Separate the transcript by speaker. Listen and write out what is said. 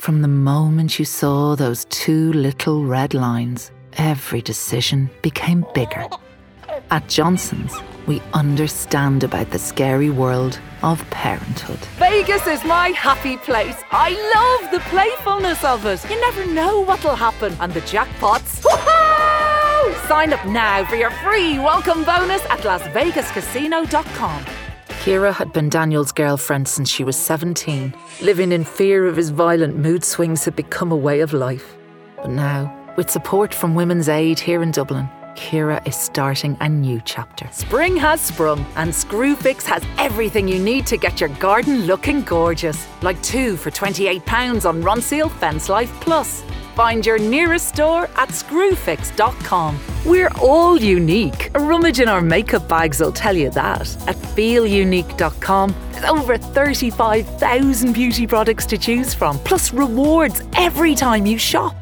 Speaker 1: From the moment you saw those two little red lines, every decision became bigger. At Johnson's, we understand about the scary world of parenthood.
Speaker 2: Vegas is my happy place. I love the playfulness of it. You never know what'll happen. And the jackpots. Woohoo! Sign up now for your free welcome bonus at LasVegasCasino.com.
Speaker 1: Ciara had been Daniel's girlfriend since she was 17. Living in fear of his violent mood swings had become a way of life. But now, with support from Women's Aid here in Dublin, Ciara is starting a new chapter.
Speaker 2: Spring has sprung and Screwfix has everything you need to get your garden looking gorgeous. Like 2 for £28 on Ronseal Fence Life Plus. Find your nearest store at screwfix.com. We're all unique. A rummage in our makeup bags will tell you that. At feelunique.com, there's over 35,000 beauty products to choose from, plus rewards every time you shop.